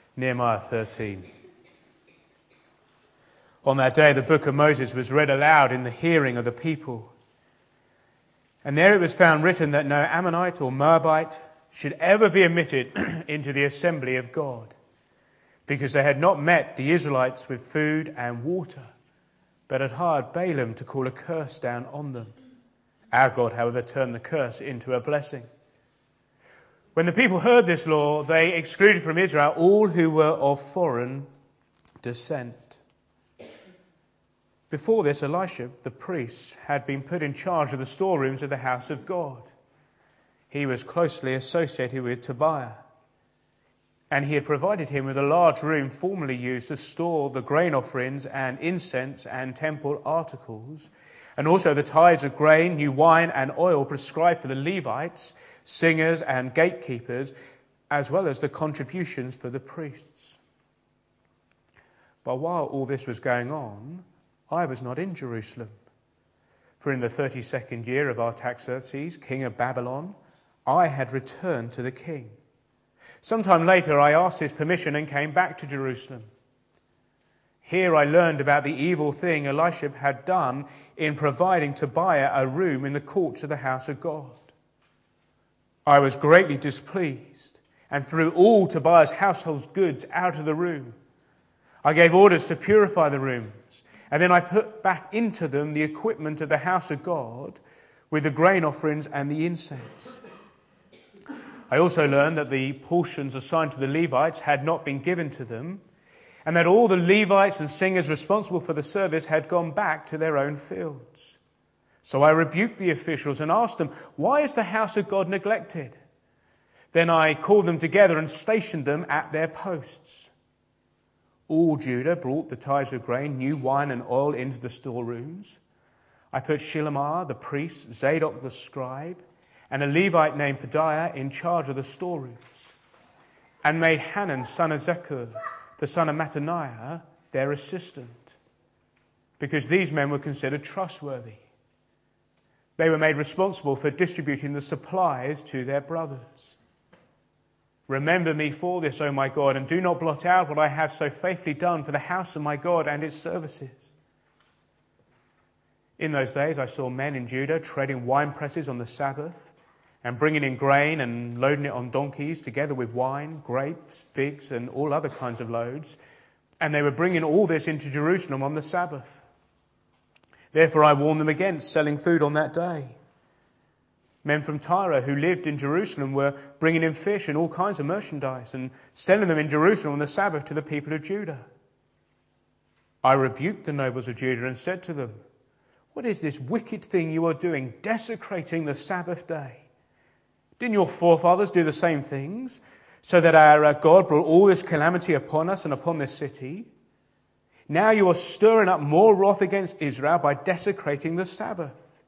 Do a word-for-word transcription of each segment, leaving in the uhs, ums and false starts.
Nehemiah thirteen. On that day, the book of Moses was read aloud in the hearing of the people. And there it was found written that no Ammonite or Moabite should ever be admitted into the assembly of God, because they had not met the Israelites with food and water, but had hired Balaam to call a curse down on them. Our God, however, turned the curse into a blessing. When the people heard this law, they excluded from Israel all who were of foreign descent. Before this, Elisha, the priest, had been put in charge of the storerooms of the house of God. He was closely associated with Tobiah, and he had provided him with a large room formerly used to store the grain offerings and incense and temple articles, and also the tithes of grain, new wine and oil prescribed for the Levites, singers and gatekeepers, as well as the contributions for the priests. But while all this was going on, I was not in Jerusalem. For in the thirty-second year of Artaxerxes, king of Babylon, I had returned to the king. Sometime later, I asked his permission and came back to Jerusalem. Here I learned about the evil thing Elisha had done in providing Tobiah a room in the courts of the house of God. I was greatly displeased and threw all Tobiah's household goods out of the room. I gave orders to purify the rooms, and then I put back into them the equipment of the house of God with the grain offerings and the incense. I also learned that the portions assigned to the Levites had not been given to them, and that all the Levites and singers responsible for the service had gone back to their own fields. So I rebuked the officials and asked them, "Why is the house of God neglected?" Then I called them together and stationed them at their posts. All Judah brought the tithes of grain, new wine and oil into the storerooms. I put Shilomar the priest, Zadok the scribe, and a Levite named Pedaiah in charge of the storerooms, and made Hanan son of Zakur, the son of Mattaniah, their assistant, because these men were considered trustworthy. They were made responsible for distributing the supplies to their brothers. Remember me for this, O my God, and do not blot out what I have so faithfully done for the house of my God and its services. In those days I saw men in Judah treading wine presses on the Sabbath, and bringing in grain and loading it on donkeys, together with wine, grapes, figs, and all other kinds of loads. And they were bringing all this into Jerusalem on the Sabbath. Therefore I warned them against selling food on that day. Men from Tyre who lived in Jerusalem were bringing in fish and all kinds of merchandise and selling them in Jerusalem on the Sabbath to the people of Judah. I rebuked the nobles of Judah and said to them, "What is this wicked thing you are doing, desecrating the Sabbath day? Didn't your forefathers do the same things, so that our God brought all this calamity upon us and upon this city? Now you are stirring up more wrath against Israel by desecrating the Sabbath."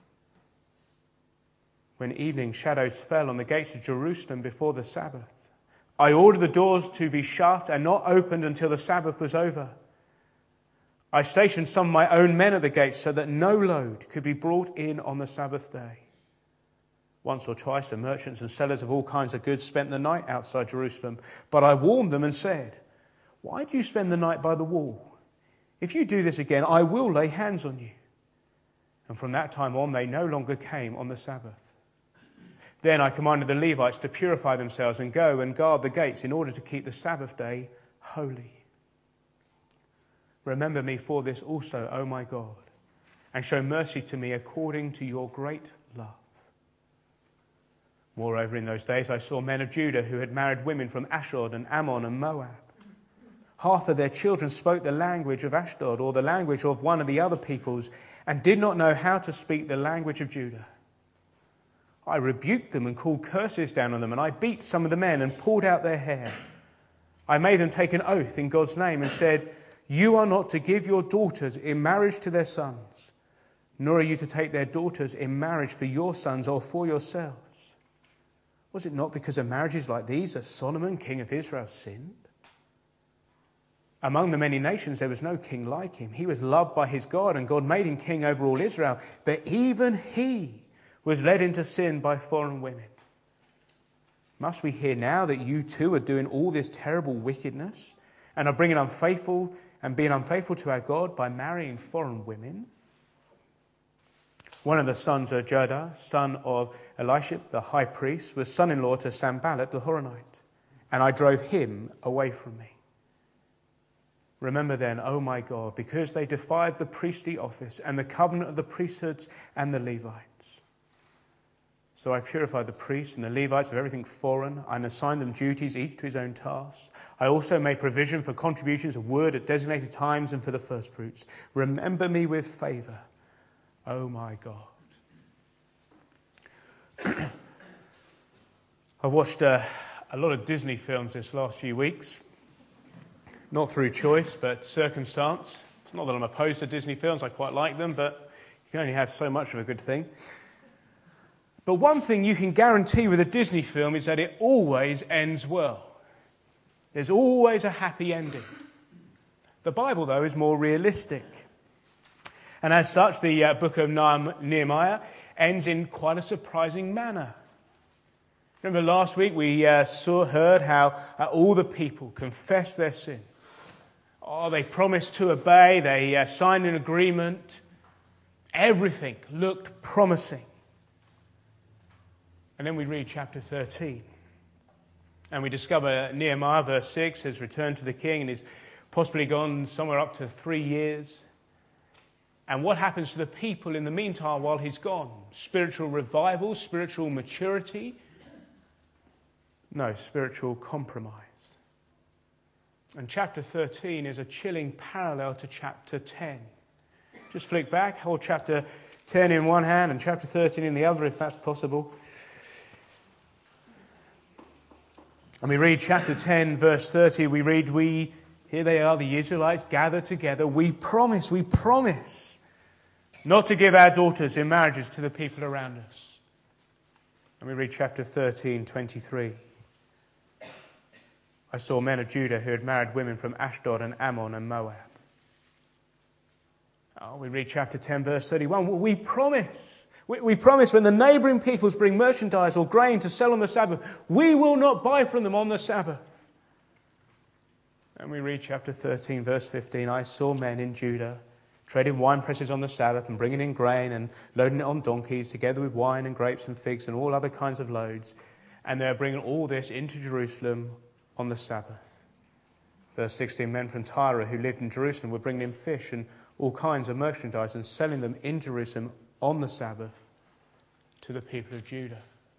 When evening shadows fell on the gates of Jerusalem before the Sabbath, I ordered the doors to be shut and not opened until the Sabbath was over. I stationed some of my own men at the gates so that no load could be brought in on the Sabbath day. Once or twice the merchants and sellers of all kinds of goods spent the night outside Jerusalem, but I warned them and said, "Why do you spend the night by the wall? If you do this again, I will lay hands on you." And from that time on, they no longer came on the Sabbath. Then I commanded the Levites to purify themselves and go and guard the gates in order to keep the Sabbath day holy. Remember me for this also, O my God, and show mercy to me according to your great love. Moreover, in those days I saw men of Judah who had married women from Ashdod and Ammon and Moab. Half of their children spoke the language of Ashdod or the language of one of the other peoples and did not know how to speak the language of Judah. I rebuked them and called curses down on them, and I beat some of the men and pulled out their hair. I made them take an oath in God's name and said, "You are not to give your daughters in marriage to their sons, nor are you to take their daughters in marriage for your sons or for yourselves. Was it not because of marriages like these that Solomon, king of Israel, sinned? Among the many nations there was no king like him. He was loved by his God, and God made him king over all Israel. But even he was led into sin by foreign women. Must we hear now that you too are doing all this terrible wickedness and are bringing unfaithful and being unfaithful to our God by marrying foreign women? One of the sons of Jodah, son of Elishib, the high priest, was son-in-law to Sanballat the Horonite, and I drove him away from me. Remember then, O my God, because they defied the priestly office and the covenant of the priesthoods and the Levites. So I purified the priests and the Levites of everything foreign, and assigned them duties, each to his own tasks. I also made provision for contributions of wood at designated times and for the firstfruits. Remember me with favour, O my God. I've watched uh, a lot of Disney films this last few weeks. Not through choice, but circumstance. It's not that I'm opposed to Disney films, I quite like them, but you can only have so much of a good thing. But one thing you can guarantee with a Disney film is that it always ends well. There's always a happy ending. The Bible, though, is more realistic. And as such, the uh, book of Nehemiah ends in quite a surprising manner. Remember last week we uh, saw, heard how uh, all the people confessed their sin. Oh, they promised to obey, they uh, signed an agreement. Everything looked promising. And then we read chapter thirteen. And we discover Nehemiah, verse six, has returned to the king and is possibly gone somewhere up to three years. And what happens to the people in the meantime while he's gone? Spiritual revival, spiritual maturity? No, spiritual compromise. And chapter thirteen is a chilling parallel to chapter ten. Just flick back, hold chapter ten in one hand and chapter thirteen in the other, if that's possible. And we read chapter ten, verse thirty, we read, we, here they are, the Israelites gathered together. We promise, we promise not to give our daughters in marriages to the people around us. And we read chapter thirteen, twenty-three. I saw men of Judah who had married women from Ashdod and Ammon and Moab. Oh, we read chapter ten, verse thirty-one. We promise, we, we promise when the neighbouring peoples bring merchandise or grain to sell on the Sabbath, we will not buy from them on the Sabbath. And we read chapter thirteen, verse fifteen. I saw men in Judah trading wine presses on the Sabbath and bringing in grain and loading it on donkeys together with wine and grapes and figs and all other kinds of loads. And they're bringing all this into Jerusalem on the Sabbath. Verse sixteen, men from Tyre who lived in Jerusalem were bringing in fish and all kinds of merchandise and selling them in Jerusalem on the Sabbath to the people of Judah.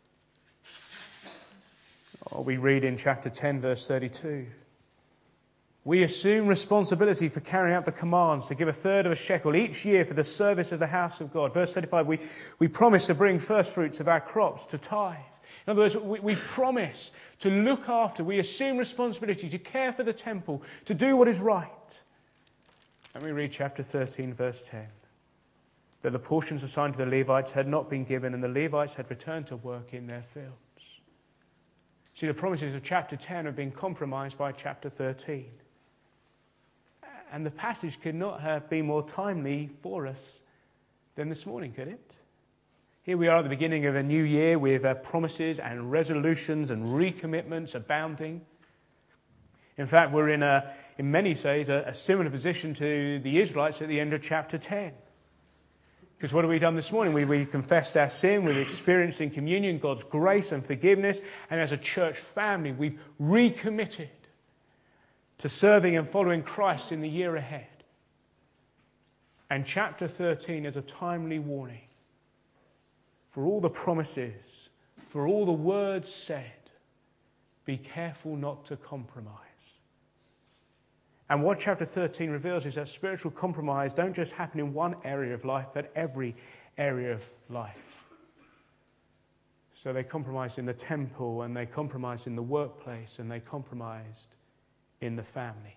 Oh, we read in chapter ten, verse thirty-two. We assume responsibility for carrying out the commands to give a third of a shekel each year for the service of the house of God. Verse thirty-five, we, we promise to bring first fruits of our crops to tithe. In other words, we, we promise to look after, we assume responsibility to care for the temple, to do what is right. And we read chapter thirteen, verse ten, that the portions assigned to the Levites had not been given and the Levites had returned to work in their fields. See, the promises of chapter ten have been compromised by chapter thirteen. And the passage could not have been more timely for us than this morning, could it? Here we are at the beginning of a new year with uh, promises and resolutions and recommitments abounding. In fact, we're in, a, in many ways, a, a similar position to the Israelites at the end of chapter ten. Because what have we done this morning? We, we confessed our sin, we've experienced in communion God's grace and forgiveness, and as a church family, we've recommitted to serving and following Christ in the year ahead. And chapter thirteen is a timely warning for all the promises, for all the words said. Be careful not to compromise. And what chapter thirteen reveals is that spiritual compromise don't just happen in one area of life, but every area of life. So they compromised in the temple, and they compromised in the workplace, and they compromised in the family.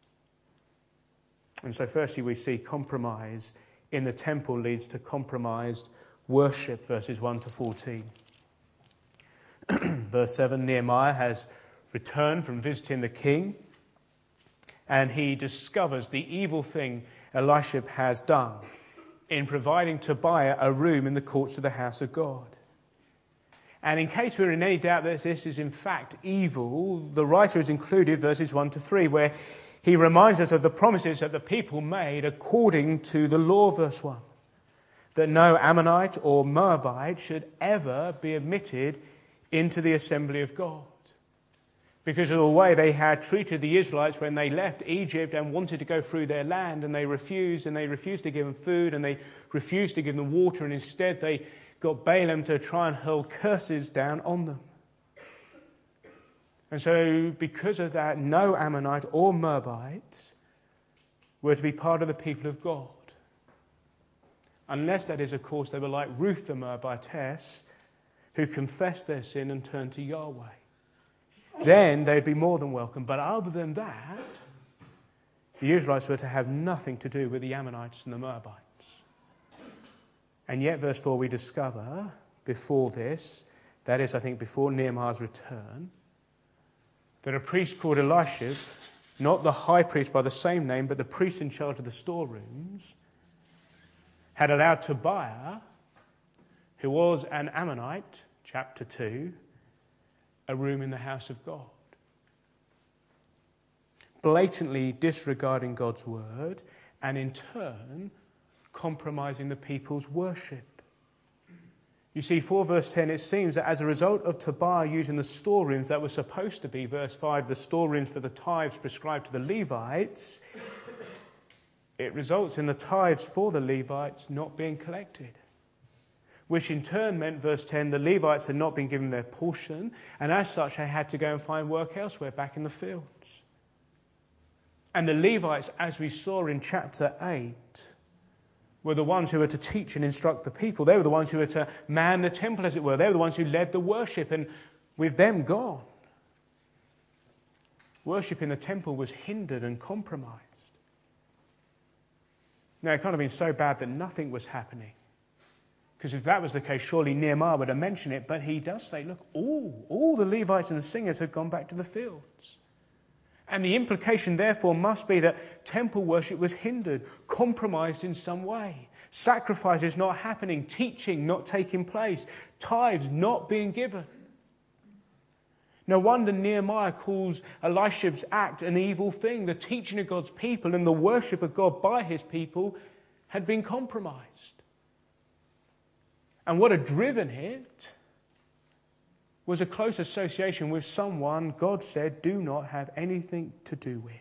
And so firstly we see compromise in the temple leads to compromised worship, verses one to fourteen. Verse seven, Nehemiah has returned from visiting the king, and he discovers the evil thing Elishib has done in providing Tobiah a room in the courts of the house of God. And in case we're in any doubt that this is in fact evil, the writer has included verses one to three, where he reminds us of the promises that the people made according to the law, verse one, that no Ammonite or Moabite should ever be admitted into the assembly of God, because of the way they had treated the Israelites when they left Egypt and wanted to go through their land, and they refused, and they refused to give them food, and they refused to give them water, and instead they got Balaam to try and hurl curses down on them. And so because of that, no Ammonite or Moabite were to be part of the people of God. Unless, that is, of course, they were like Ruth the Moabitess, who confessed their sin and turned to Yahweh. Then they'd be more than welcome. But other than that, the Israelites were to have nothing to do with the Ammonites and the Moabites. And yet, verse four, we discover before this, that is, I think, before Nehemiah's return, that a priest called Eliashib, not the high priest by the same name, but the priest in charge of the storerooms, had allowed Tobiah, who was an Ammonite, chapter two, a room in the house of God. Blatantly disregarding God's word, and in turn compromising the people's worship. You see, for verse ten, it seems that as a result of Tobiah using the storerooms that were supposed to be, verse five, the storerooms for the tithes prescribed to the Levites, it results in the tithes for the Levites not being collected, which in turn meant, verse ten, the Levites had not been given their portion, and as such they had to go and find work elsewhere back in the fields. And the Levites, as we saw in chapter eight, were the ones who were to teach and instruct the people. They were the ones who were to man the temple, as it were. They were the ones who led the worship, and with them gone, worship in the temple was hindered and compromised. Now, it can't have been so bad that nothing was happening, because if that was the case, surely Nehemiah would have mentioned it, but he does say, look, all, all the Levites and the singers had gone back to the fields. And the implication, therefore, must be that temple worship was hindered, compromised in some way. Sacrifices not happening, teaching not taking place, tithes not being given. No wonder Nehemiah calls Eliashib's act an evil thing. The teaching of God's people and the worship of God by his people had been compromised. And what had driven it was a close association with someone God said do not have anything to do with.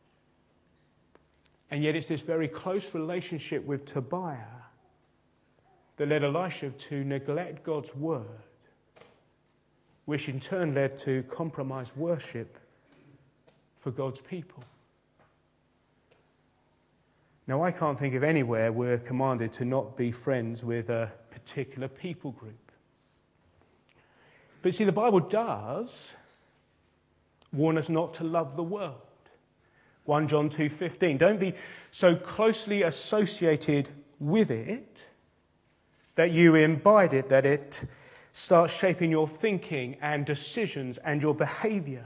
And yet it's this very close relationship with Tobiah that led Eliashib to neglect God's word, which in turn led to compromised worship for God's people. Now, I can't think of anywhere we're commanded to not be friends with a particular people group. But see, the Bible does warn us not to love the world. First John two fifteen. Don't be so closely associated with it that you imbibe it, that it starts shaping your thinking and decisions and your behavior.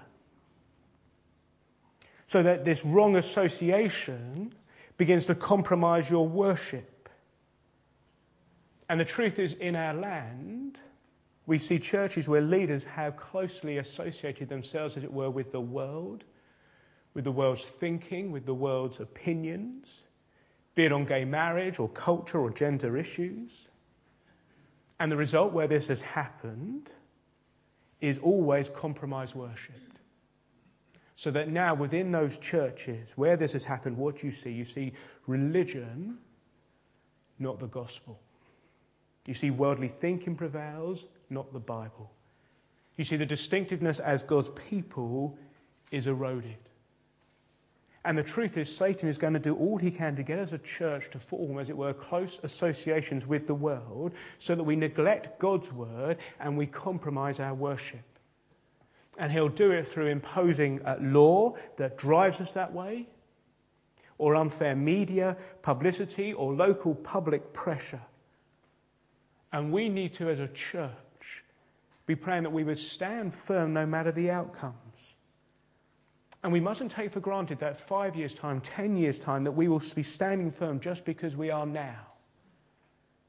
So that this wrong association begins to compromise your worship. And the truth is, in our land, we see churches where leaders have closely associated themselves, as it were, with the world, with the world's thinking, with the world's opinions, be it on gay marriage or culture or gender issues. And the result where this has happened is always compromised worship. So that now within those churches where this has happened, what you see, you see religion, not the gospel. You see worldly thinking prevails, not the Bible. You see the distinctiveness as God's people is eroded. And the truth is, Satan is going to do all he can to get us a church to form, as it were, close associations with the world, so that we neglect God's word and we compromise our worship. And he'll do it through imposing a law that drives us that way, or unfair media, publicity, or local public pressure. And we need to, as a church, be praying that we would stand firm no matter the outcomes. And we mustn't take for granted that five years' time, ten years' time, that we will be standing firm just because we are now.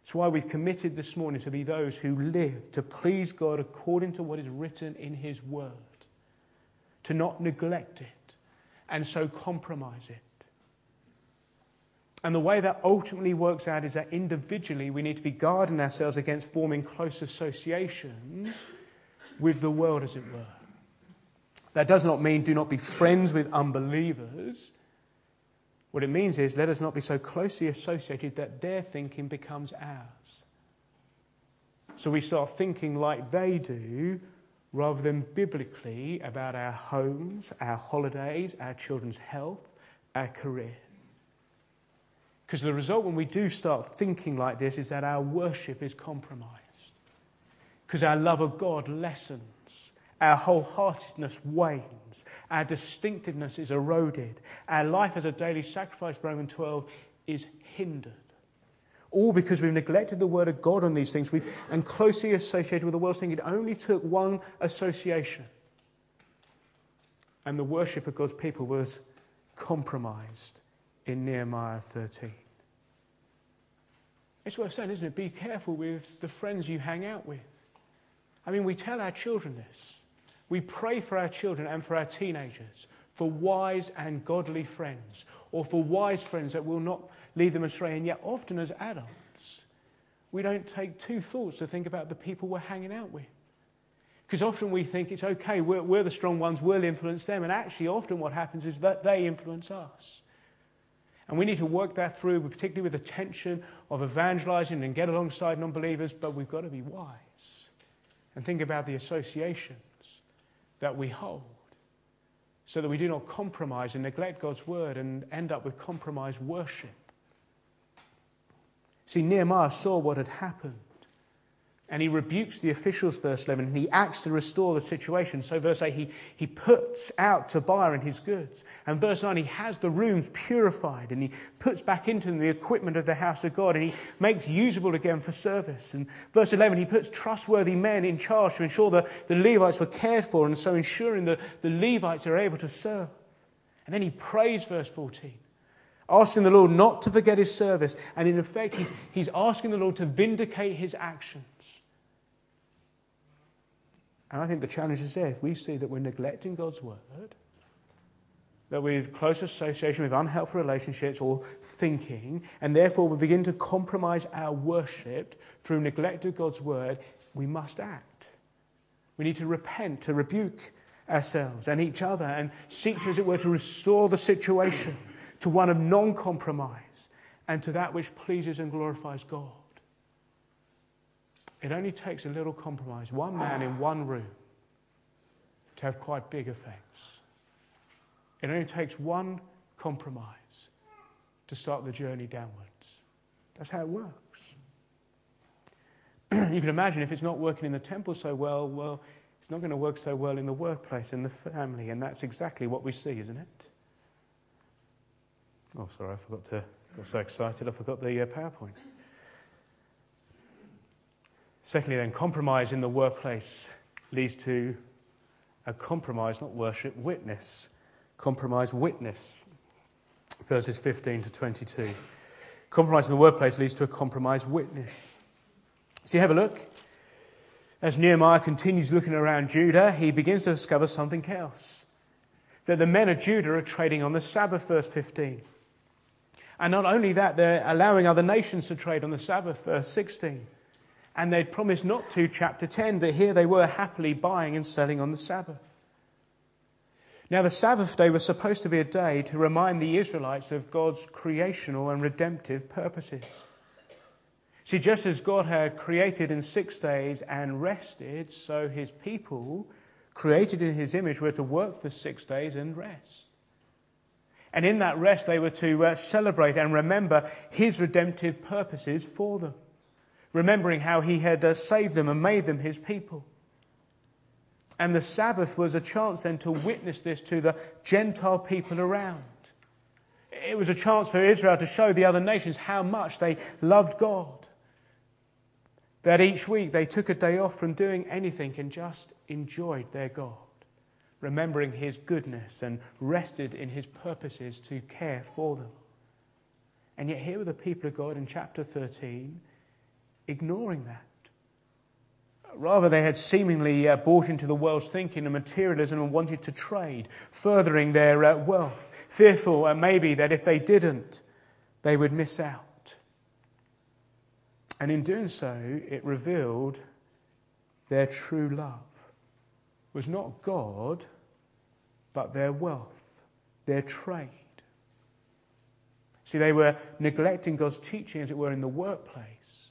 It's why we've committed this morning to be those who live to please God according to what is written in his word, to not neglect it and so compromise it. And the way that ultimately works out is that individually we need to be guarding ourselves against forming close associations with the world, as it were. That does not mean do not be friends with unbelievers. What it means is let us not be so closely associated that their thinking becomes ours. So we start thinking like they do rather than biblically about our homes, our holidays, our children's health, our career. Because the result when we do start thinking like this is that our worship is compromised. Because our love of God lessens. Our wholeheartedness wanes. Our distinctiveness is eroded. Our life as a daily sacrifice, Romans twelve, is hindered. All because we've neglected the word of God on these things we've, and closely associated with the world, thinking it only took one association. And the worship of God's people was compromised in Nehemiah thirteen. It's worth saying, isn't it? Be careful with the friends you hang out with. I mean, we tell our children this. We pray for our children and for our teenagers for wise and godly friends, or for wise friends that will not lead them astray. And yet often as adults, we don't take two thoughts to think about the people we're hanging out with. Because often we think it's okay, we're, we're the strong ones, we'll influence them. And actually often what happens is that they influence us. And we need to work that through, particularly with the tension of evangelizing and get alongside non-believers, but we've got to be wise and think about the associations that we hold so that we do not compromise and neglect God's word and end up with compromised worship. See, Nehemiah saw what had happened and he rebukes the officials, verse eleven, and he acts to restore the situation. So verse eight, he, he puts out Tobiah and his goods. And verse nine, he has the rooms purified and he puts back into them the equipment of the house of God and he makes usable again for service. And verse eleven, he puts trustworthy men in charge to ensure that the Levites were cared for and so ensuring that the Levites are able to serve. And then he prays, verse fourteen, asking the Lord not to forget his service. And in effect, he's, he's asking the Lord to vindicate his actions. And I think the challenge is there. If we see that we're neglecting God's word, that we've close association with unhelpful relationships or thinking, and therefore we begin to compromise our worship through neglect of God's word, we must act. We need to repent, to rebuke ourselves and each other and seek, as it were, to restore the situation to one of non-compromise and to that which pleases and glorifies God. It only takes a little compromise, one man in one room, to have quite big effects. It only takes one compromise to start the journey downwards. That's how it works. You can imagine if it's not working in the temple so well, well, it's not going to work so well in the workplace, in the family, and that's exactly what we see, isn't it? Oh, sorry, I forgot to, got so excited I forgot the uh, PowerPoint. Secondly, then, compromise in the workplace leads to a compromise, not worship, witness. Compromise, witness. Verses fifteen to twenty-two. Compromise in the workplace leads to a compromised witness. So you have a look. As Nehemiah continues looking around Judah, he begins to discover something else. That the men of Judah are trading on the Sabbath, verse fifteen. And not only that, they're allowing other nations to trade on the Sabbath, verse sixteen. And they'd promised not to, chapter ten, but here they were happily buying and selling on the Sabbath. Now the Sabbath day was supposed to be a day to remind the Israelites of God's creational and redemptive purposes. See, just as God had created in six days and rested, so his people, created in his image, were to work for six days and rest. And in that rest they were to uh, celebrate and remember his redemptive purposes for them. Remembering how he had uh, saved them and made them his people. And the Sabbath was a chance then to witness this to the Gentile people around. It was a chance for Israel to show the other nations how much they loved God. That each week they took a day off from doing anything and just enjoyed their God. Remembering his goodness and rested in his purposes to care for them. And yet here were the people of God in chapter thirteen, ignoring that. Rather, they had seemingly uh, bought into the world's thinking and materialism and wanted to trade, furthering their uh, wealth, fearful uh, maybe that if they didn't, they would miss out. And in doing so, it revealed their true love was not God, but their wealth, their trade. See, they were neglecting God's teaching, as it were, in the workplace.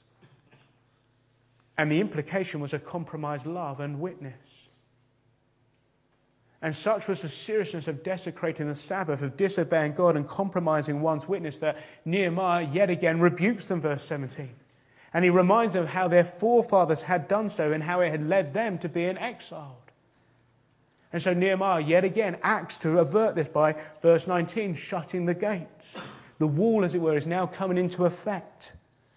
And the implication was a compromised love and witness. And such was the seriousness of desecrating the Sabbath, of disobeying God and compromising one's witness, that Nehemiah yet again rebukes them, verse seventeen. And he reminds them of how their forefathers had done so and how it had led them to being exiled. And so Nehemiah yet again acts to avert this by, verse nineteen, shutting the gates. The wall, as it were, is now coming into effect.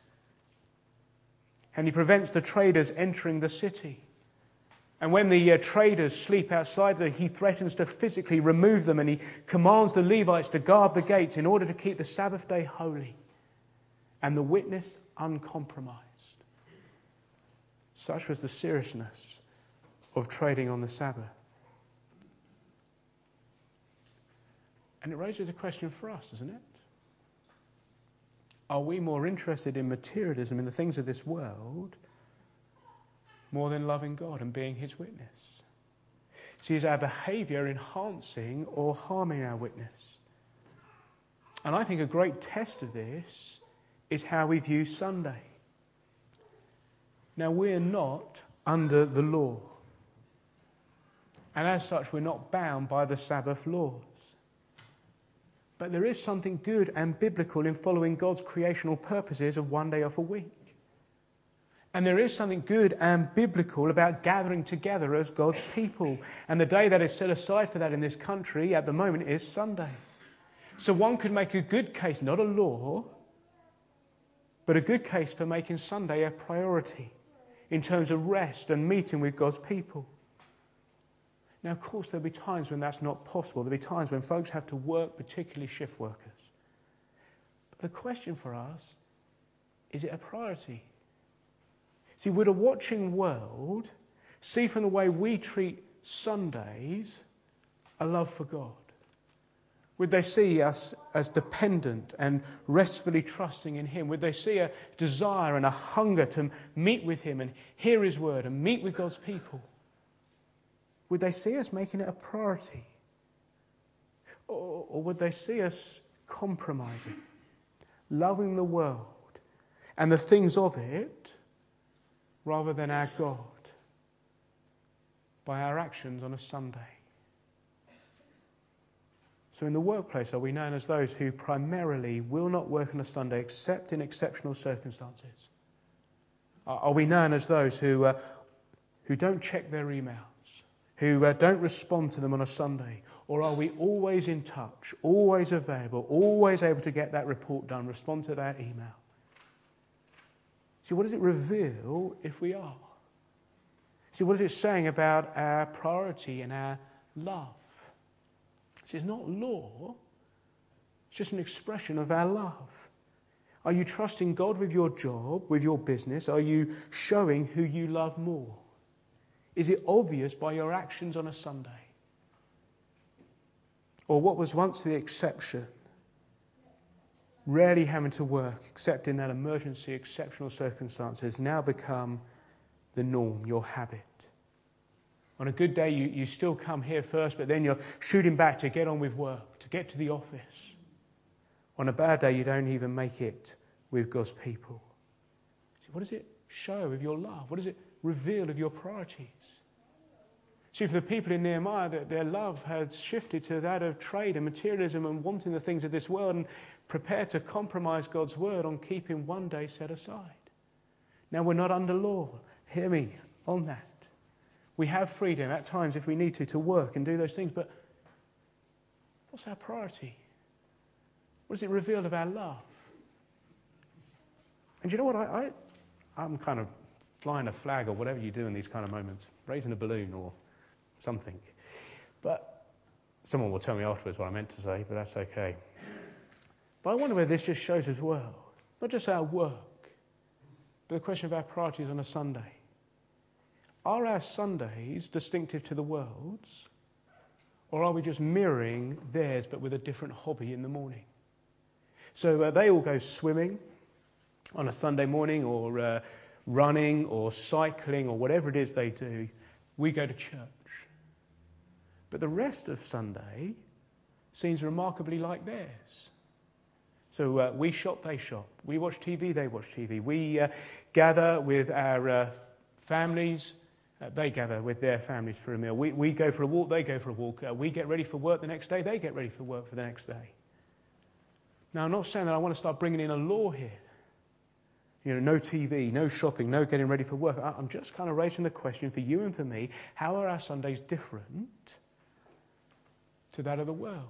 And he prevents the traders entering the city. And when the uh, traders sleep outside there, he threatens to physically remove them, and he commands the Levites to guard the gates in order to keep the Sabbath day holy and the witness uncompromised. Such was the seriousness of trading on the Sabbath. And it raises a question for us, doesn't it? Are we more interested in materialism, in the things of this world, more than loving God and being his witness? See, is our behaviour enhancing or harming our witness? And I think a great test of this is how we view Sunday. Now, we're not under the law. And as such, we're not bound by the Sabbath laws. But there is something good and biblical in following God's creational purposes of one day off a week. And there is something good and biblical about gathering together as God's people. And the day that is set aside for that in this country at the moment is Sunday. So one could make a good case, not a law, but a good case for making Sunday a priority in terms of rest and meeting with God's people. Now, of course, there'll be times when that's not possible. There'll be times when folks have to work, particularly shift workers. But the question for us, is it a priority? See, would a watching world see from the way we treat Sundays a love for God? Would they see us as dependent and restfully trusting in him? Would they see a desire and a hunger to meet with him and hear his word and meet with God's people? Would they see us making it a priority? Or, or would they see us compromising, loving the world and the things of it rather than our God by our actions on a Sunday? So in the workplace, are we known as those who primarily will not work on a Sunday except in exceptional circumstances? Are we known as those who, uh, who don't check their emails? Who uh, don't respond to them on a Sunday? Or are we always in touch, always available, always able to get that report done, respond to that email? See, what does it reveal if we are? See, what is it saying about our priority and our love? See, it's not law, it's just an expression of our love. Are you trusting God with your job, with your business? Are you showing who you love more? Is it obvious by your actions on a Sunday? Or what was once the exception, rarely having to work except in that emergency, exceptional circumstances, now become the norm, your habit? On a good day, you, you still come here first, but then you're shooting back to get on with work, to get to the office. On a bad day, you don't even make it with God's people. See, what does it show of your love? What does it reveal of your priorities? See, for the people in Nehemiah, that their love had shifted to that of trade and materialism and wanting the things of this world, and prepared to compromise God's word on keeping one day set aside. Now, we're not under law. Hear me on that. We have freedom at times, if we need to, to work and do those things. But what's our priority? What does it reveal of our love? And you know what? I, I, I'm kind of flying a flag or whatever you do in these kind of moments, raising a balloon or something. But someone will tell me afterwards what I meant to say, but that's okay. But I wonder whether this just shows as well, not just our work, but the question of our priorities on a Sunday. Are our Sundays distinctive to the world's, or are we just mirroring theirs but with a different hobby in the morning? So uh, they all go swimming on a Sunday morning, or uh, running or cycling or whatever it is they do. We go to church. But the rest of Sunday seems remarkably like theirs. So uh, we shop, they shop. We watch T V, they watch T V. We uh, gather with our uh, families. Uh, they gather with their families for a meal. We, we go for a walk, they go for a walk. Uh, we get ready for work the next day, they get ready for work for the next day. Now, I'm not saying that I want to start bringing in a law here. You know, no T V, no shopping, no getting ready for work. I, I'm just kind of raising the question for you and for me, how are our Sundays different to that of the world?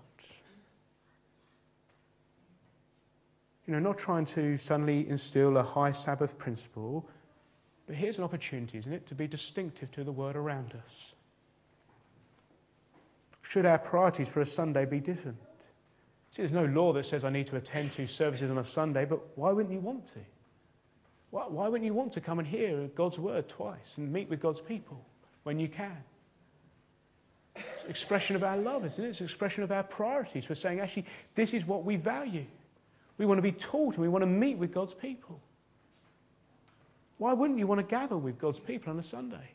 You know, not trying to suddenly instill a high Sabbath principle, but here's an opportunity, isn't it, to be distinctive to the world around us. Should our priorities for a Sunday be different? See, there's no law that says I need to attend two services on a Sunday, but why wouldn't you want to? Why, why wouldn't you want to come and hear God's word twice and meet with God's people when you can? It's an expression of our love, isn't it? It's an expression of our priorities. We're saying, actually, this is what we value. We want to be taught and we want to meet with God's people. Why wouldn't you want to gather with God's people on a Sunday?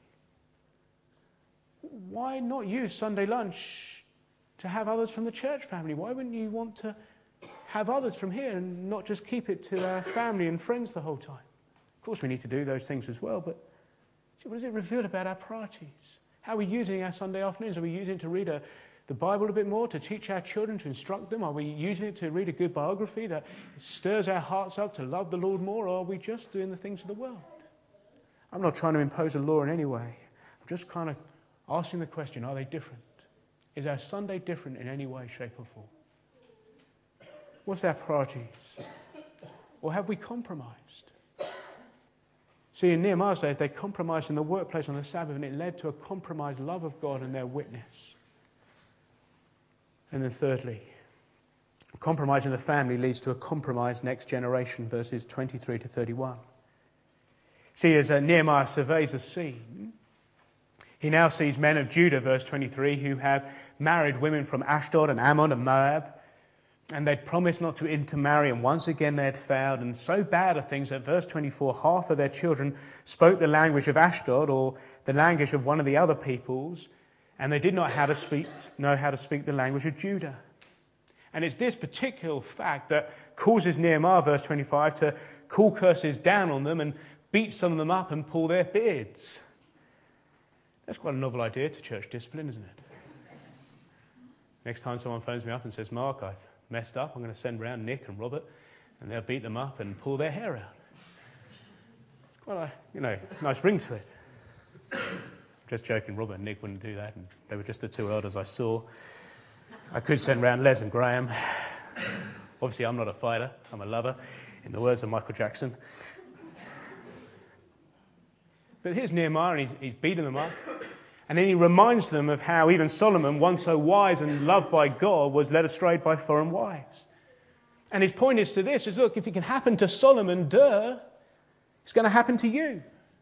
Why not use Sunday lunch to have others from the church family? Why wouldn't you want to have others from here and not just keep it to our family and friends the whole time? Of course, we need to do those things as well, but what does it reveal about our priorities? How are we using our Sunday afternoons? Are we using it to read a, the Bible a bit more, to teach our children, to instruct them? Are we using it to read a good biography that stirs our hearts up to love the Lord more, or are we just doing the things of the world? I'm not trying to impose a law in any way. I'm just kind of asking the question, are they different? Is our Sunday different in any way, shape or form? What's our priorities? Or have we compromised? See, in Nehemiah's days, they compromised in the workplace on the Sabbath, and it led to a compromised love of God and their witness. And then thirdly, compromise in the family leads to a compromised next generation, verses twenty-three to thirty-one. See, as uh, Nehemiah surveys the scene, he now sees men of Judah, verse twenty-three, who have married women from Ashdod and Ammon and Moab, and they'd promised not to intermarry, and once again they had failed. And so bad are things that, verse twenty-four, half of their children spoke the language of Ashdod, or the language of one of the other peoples, and they did not how to speak, know how to speak the language of Judah. And it's this particular fact that causes Nehemiah, verse twenty-five, to call curses down on them and beat some of them up and pull their beards. That's quite a novel idea to church discipline, isn't it? Next time someone phones me up and says, Mark, I've messed up, I'm going to send round Nick and Robert, and they'll beat them up and pull their hair out. It's quite a, you know, nice ring to it. Just joking, Robert and Nick wouldn't do that, and they were just the two elders I saw. I could send round Les and Graham. Obviously, I'm not a fighter, I'm a lover, in the words of Michael Jackson. But here's Nehemiah, and he's, he's beating them up. And then he reminds them of how even Solomon, once so wise and loved by God, was led astray by foreign wives. And his point is to this, is look, if it can happen to Solomon, duh, it's going to happen to you.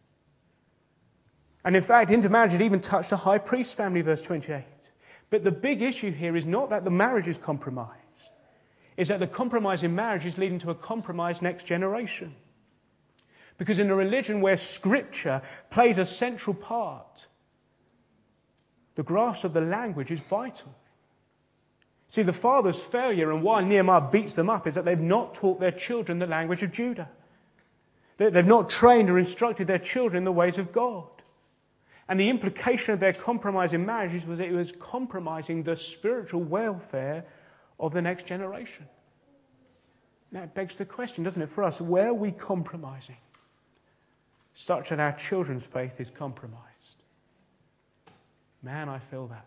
And in fact, intermarriage had even touched a high priest family, verse twenty-eight. But the big issue here is not that the marriage is compromised. It's that the compromise in marriage is leading to a compromised next generation. Because in a religion where Scripture plays a central part, the grasp of the language is vital. See, the father's failure and why Nehemiah beats them up is that they've not taught their children the language of Judah. They've not trained or instructed their children in the ways of God. And the implication of their compromise in marriages was that it was compromising the spiritual welfare of the next generation. Now it begs the question, doesn't it, for us, where are we compromising such that our children's faith is compromised? Man, I feel that.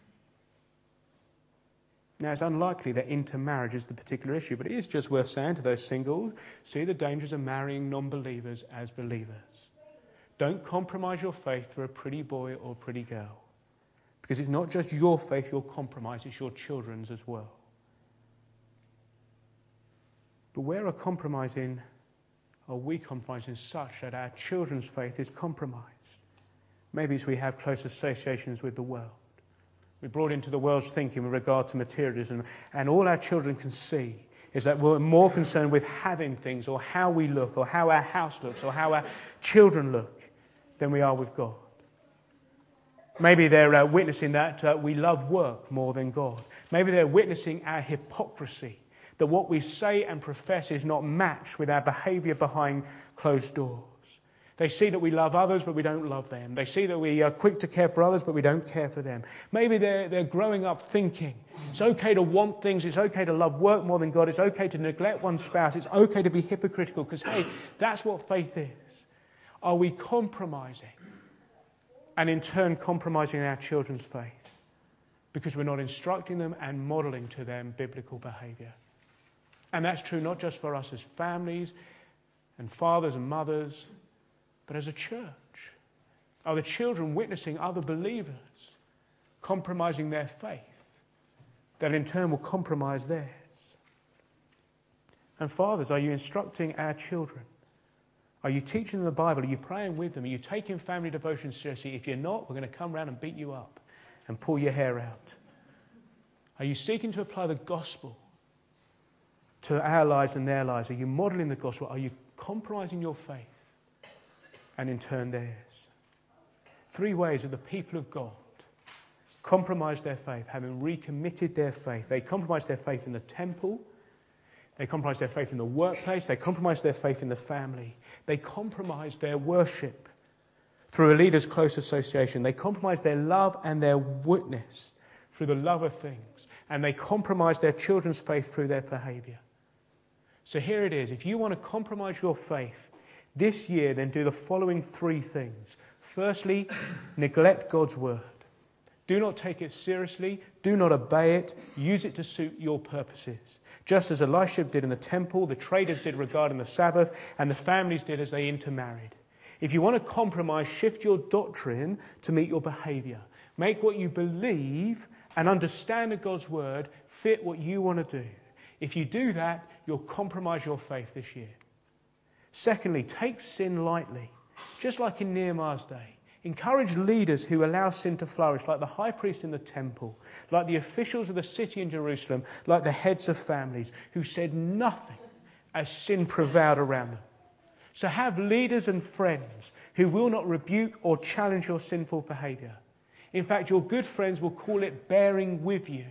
Now, it's unlikely that intermarriage is the particular issue, but it is just worth saying to those singles, see the dangers of marrying non-believers as believers. Don't compromise your faith for a pretty boy or pretty girl, because it's not just your faith you'll compromise, it's your children's as well. But where are compromise in are we compromising such that our children's faith is compromised? Maybe it's we have close associations with the world. We're brought into the world's thinking with regard to materialism, and all our children can see is that we're more concerned with having things or how we look or how our house looks or how our children look than we are with God. Maybe they're uh, witnessing that uh, we love work more than God. Maybe they're witnessing our hypocrisy, that what we say and profess is not matched with our behaviour behind closed doors. They see that we love others, but we don't love them. They see that we are quick to care for others, but we don't care for them. Maybe they're, they're growing up thinking it's okay to want things, it's okay to love work more than God, it's okay to neglect one's spouse, it's okay to be hypocritical, because, hey, that's what faith is. Are we compromising? And in turn, compromising our children's faith because we're not instructing them and modelling to them biblical behaviour. And that's true not just for us as families and fathers and mothers, but as a church. Are the children witnessing other believers compromising their faith that in turn will compromise theirs? And fathers, are you instructing our children? Are you teaching them the Bible? Are you praying with them? Are you taking family devotion seriously? If you're not, we're going to come around and beat you up and pull your hair out. Are you seeking to apply the gospel to our lives and their lives? Are you modelling the gospel? Are you compromising your faith and in turn theirs? Three ways that the people of God compromise their faith, having recommitted their faith. They compromise their faith in the temple. They compromise their faith in the workplace. They compromise their faith in the family. They compromise their worship through a leader's close association. They compromise their love and their witness through the love of things. And they compromise their children's faith through their behaviour. So here it is. If you want to compromise your faith this year, then do the following three things. Firstly, neglect God's word. Do not take it seriously. Do not obey it. Use it to suit your purposes. Just as Elisha did in the temple, the traders did regarding the Sabbath, and the families did as they intermarried. If you want to compromise, shift your doctrine to meet your behaviour. Make what you believe and understand of God's word fit what you want to do. If you do that, you'll compromise your faith this year. Secondly, take sin lightly, just like in Nehemiah's day. Encourage leaders who allow sin to flourish, like the high priest in the temple, like the officials of the city in Jerusalem, like the heads of families, who said nothing as sin prevailed around them. So have leaders and friends who will not rebuke or challenge your sinful behaviour. In fact, your good friends will call it bearing with you,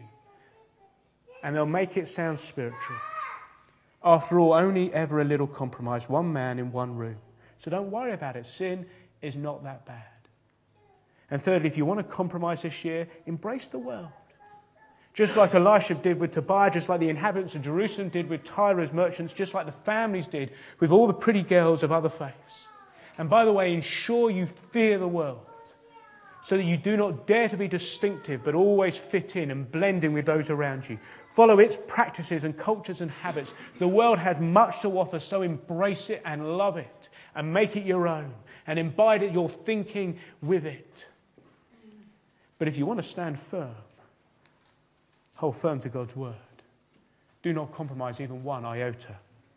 and they'll make it sound spiritual. After all, only ever a little compromise, one man in one room. So don't worry about it. Sin is not that bad. And thirdly, if you want to compromise this year, embrace the world. Just like Elisha did with Tobiah, just like the inhabitants of Jerusalem did with Tyre's merchants, just like the families did with all the pretty girls of other faiths. And by the way, ensure you fear the world so that you do not dare to be distinctive, but always fit in and blend in with those around you. Follow its practices and cultures and habits. The world has much to offer, so embrace it and love it and make it your own and imbibe it, your thinking with it. But if you want to stand firm, hold firm to God's word. Do not compromise even one iota.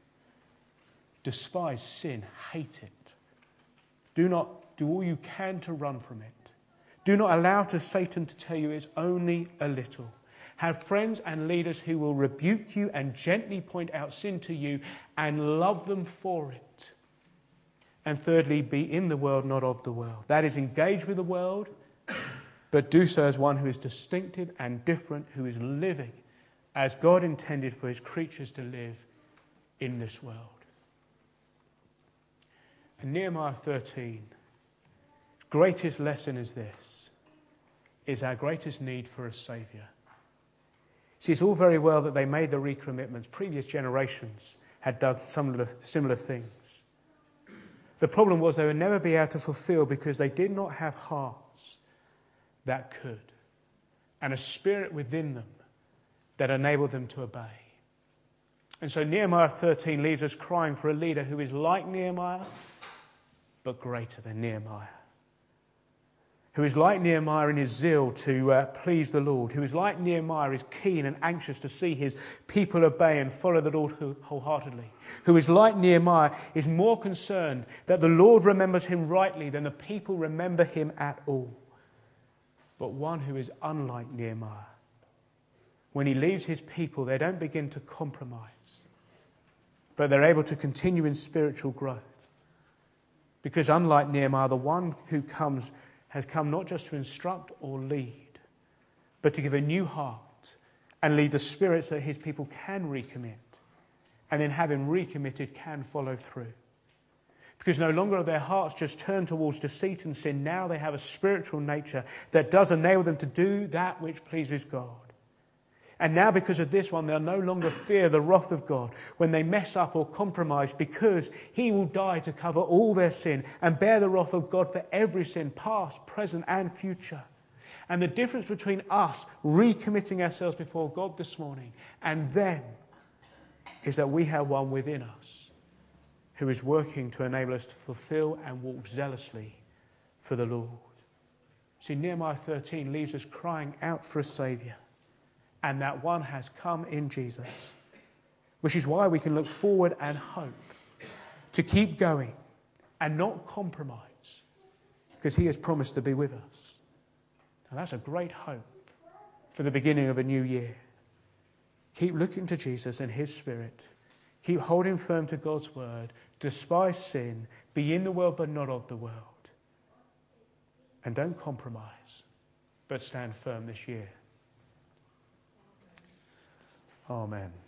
Despise sin, hate it. Do not do all you can to run from it. Do not allow to Satan to tell you it's only a little. Have friends and leaders who will rebuke you and gently point out sin to you and love them for it. And thirdly, be in the world, not of the world. That is, engage with the world, but do so as one who is distinctive and different, who is living as God intended for his creatures to live in this world. And Nehemiah thirteen, its greatest lesson is this, is our greatest need for a saviour. See, it's all very well that they made the recommitments. Previous generations had done similar, similar things. The problem was they would never be able to fulfill because they did not have hearts that could, and a spirit within them that enabled them to obey. And so Nehemiah thirteen leaves us crying for a leader who is like Nehemiah, but greater than Nehemiah. who is like Nehemiah in his zeal to uh, please the Lord, who is like Nehemiah is keen and anxious to see his people obey and follow the Lord wholeheartedly, who is like Nehemiah is more concerned that the Lord remembers him rightly than the people remember him at all. But one who is unlike Nehemiah. When he leaves his people, they don't begin to compromise, but they're able to continue in spiritual growth. Because unlike Nehemiah, the one who comes has come not just to instruct or lead, but to give a new heart and lead the Spirit so that his people can recommit, and then having recommitted can follow through. Because no longer are their hearts just turned towards deceit and sin. Now they have a spiritual nature that does enable them to do that which pleases God. And now because of this one, they'll no longer fear the wrath of God when they mess up or compromise, because he will die to cover all their sin and bear the wrath of God for every sin, past, present and future. And the difference between us recommitting ourselves before God this morning and them is that we have one within us who is working to enable us to fulfill and walk zealously for the Lord. See, Nehemiah thirteen leaves us crying out for a Saviour. And that one has come in Jesus, which is why we can look forward and hope to keep going and not compromise, because he has promised to be with us. And that's a great hope for the beginning of a new year. Keep looking to Jesus and his Spirit. Keep holding firm to God's word. Despise sin. Be in the world but not of the world. And don't compromise, but stand firm this year. Amen.